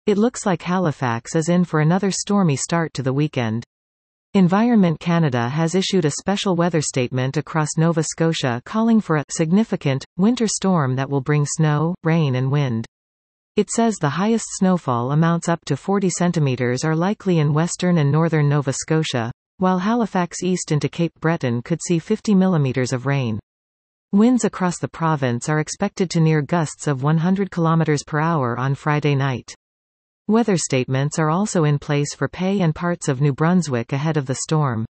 It looks like Halifax is in for another stormy start to the weekend. Environment Canada has issued a special weather statement across Nova Scotia calling for a significant winter storm that will bring snow, rain and wind. It says the highest snowfall amounts up to 40 centimeters are likely in western and northern Nova Scotia, while Halifax east into Cape Breton could see 50 millimeters of rain. Winds across the province are expected to near gusts of 100 kilometers per hour on Friday night. Weather statements are also in place for Pei and parts of New Brunswick ahead of the storm.